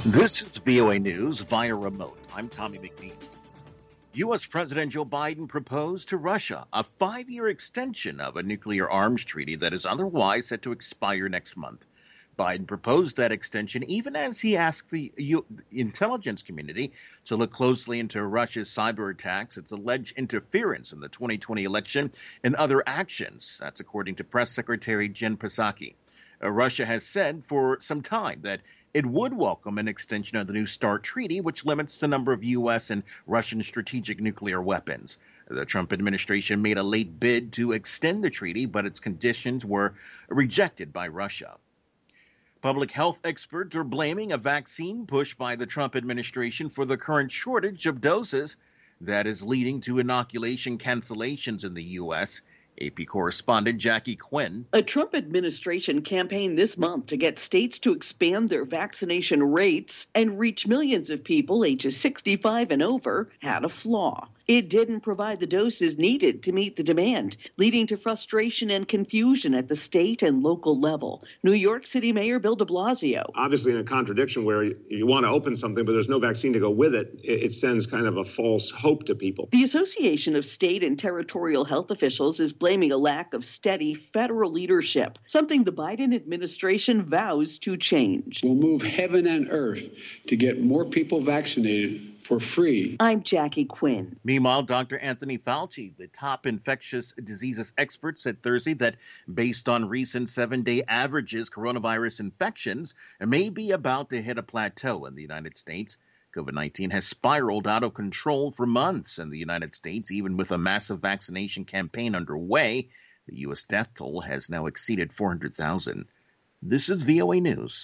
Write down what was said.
This is VOA News via remote. I'm Tommy McNeil. U.S. President Joe Biden proposed to Russia a 5-year extension of a nuclear arms treaty that is otherwise set to expire next month. Biden proposed that extension even as he asked the intelligence community to look closely into Russia's cyber attacks, its alleged interference in the 2020 election, and other actions. That's according to Press Secretary Jen Psaki. Russia has said for some time that it would welcome an extension of the New START treaty, which limits the number of U.S. and Russian strategic nuclear weapons. The Trump administration made a late bid to extend the treaty, but its conditions were rejected by Russia. Public health experts are blaming a vaccine push by the Trump administration for the current shortage of doses that is leading to inoculation cancellations in the U.S. AP correspondent Jackie Quinn. A Trump administration campaign this month to get states to expand their vaccination rates and reach millions of people ages 65 and over had a flaw. It didn't provide the doses needed to meet the demand, leading to frustration and confusion at the state and local level. New York City Mayor Bill de Blasio. Obviously in a contradiction where you want to open something, but there's no vaccine to go with it, it sends kind of a false hope to people. The Association of State and Territorial Health Officials is blaming a lack of steady federal leadership, something the Biden administration vows to change. We'll move heaven and earth to get more people vaccinated for free. I'm Jackie Quinn. Meanwhile, Dr. Anthony Fauci, the top infectious diseases expert, said Thursday that based on recent 7-day averages, coronavirus infections may be about to hit a plateau in the United States. COVID-19 has spiraled out of control for months in the United States, even with a massive vaccination campaign underway. The U.S. death toll has now exceeded 400,000. This is VOA News.